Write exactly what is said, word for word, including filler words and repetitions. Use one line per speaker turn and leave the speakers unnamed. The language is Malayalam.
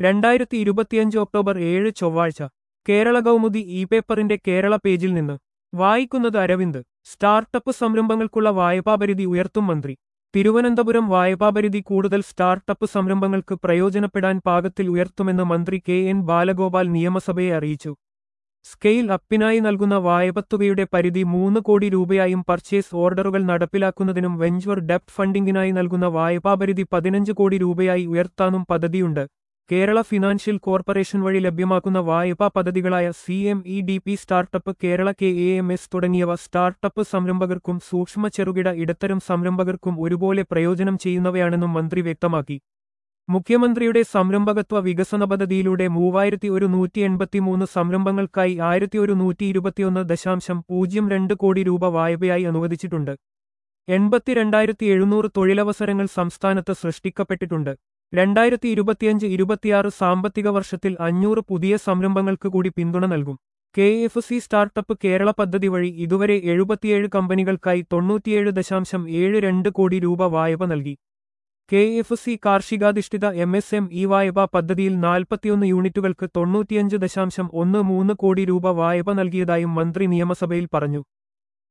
രണ്ടായിരത്തി ഇരുപത്തിയഞ്ച് ഒക്ടോബർ ഏഴ് ചൊവ്വാഴ്ച കേരള കൗമുദി ഇ പേപ്പറിന്റെ കേരള പേജിൽ നിന്ന് വായിക്കുന്നത് അരവിന്ദ്. സ്റ്റാർട്ടപ്പ് സംരംഭങ്ങൾക്കുള്ള വായ്പാപരിധി ഉയർത്തും മന്ത്രി. തിരുവനന്തപുരം വായ്പാപരിധി കൂടുതൽ സ്റ്റാർട്ടപ്പ് സംരംഭങ്ങൾക്ക് പ്രയോജനപ്പെടാൻ പാകത്തിൽ ഉയർത്തുമെന്ന് മന്ത്രി കെ എൻ ബാലഗോപാൽ നിയമസഭയെ അറിയിച്ചു. സ്കെയിൽ അപ്പിനായി നൽകുന്ന വായ്പത്തുകയുടെ പരിധി മൂന്ന് കോടി രൂപയായും പർച്ചേസ് ഓർഡറുകൾ നടപ്പിലാക്കുന്നതിനും വെഞ്ചർ ഡെപ്റ്റ് ഫണ്ടിംഗിനായി നൽകുന്ന വായ്പാപരിധി പതിനഞ്ച് കോടി രൂപയായി ഉയർത്താനും പദ്ധതിയുണ്ട്. കേരള ഫിനാൻഷ്യൽ കോർപ്പറേഷൻ വഴി ലഭ്യമാക്കുന്ന വായ്പാ പദ്ധതികളായ C M E D P startup Kerala K A M S തുടങ്ങിയവ സ്റ്റാർട്ടപ്പ് സംരംഭകർക്കും സൂക്ഷ്മ ചെറുകിട ഇടത്തരം സംരംഭകർക്കും ഒരുപോലെ പ്രയോജനം ചെയ്യുന്നവയാണെന്നും മന്ത്രി വ്യക്തമാക്കി. മുഖ്യമന്ത്രിയുടെ സംരംഭകത്വ വികസന പദ്ധതിയിലൂടെ മൂവായിരത്തി ഒരു നൂറ്റി എൺപത്തിമൂന്ന് സംരംഭങ്ങൾക്കായി ആയിരത്തി ഒരു നൂറ്റി ഇരുപത്തിയൊന്ന് ദശാംശം പൂജ്യം രണ്ട് കോടി രൂപ വായ്പയായി അനുവദിച്ചിട്ടുണ്ട്. എൺപത്തിരണ്ടായിരത്തി എഴുന്നൂറ് തൊഴിലവസരങ്ങൾ സംസ്ഥാനത്ത് സൃഷ്ടിക്കപ്പെട്ടിട്ടുണ്ട്. രണ്ടായിരത്തി ഇരുപത്തിയഞ്ച് ഇരുപത്തിയാറ് സാമ്പത്തിക വർഷത്തിൽ അഞ്ഞൂറ് പുതിയ സംരംഭങ്ങൾക്ക് കൂടി പിന്തുണ നൽകും. K F C startup Kerala പദ്ധതി വഴി ഇതുവരെ എഴുപത്തിയേഴ് കമ്പനികൾക്കായി തൊണ്ണൂറ്റിയേഴ് ദശാംശം ഏഴ് രണ്ട് കോടി രൂപ വായ്പ നൽകി. കെ എഫ് സി കാർഷികാധിഷ്ഠിത എം എസ് എം ഇ വായ്പാ പദ്ധതിയിൽ നാൽപ്പത്തിയൊന്ന് യൂണിറ്റുകൾക്ക് തൊണ്ണൂറ്റിയഞ്ച് ദശാംശം ഒന്ന് മൂന്ന് കോടി രൂപ വായ്പ നൽകിയതായും മന്ത്രി നിയമസഭയിൽ പറഞ്ഞു.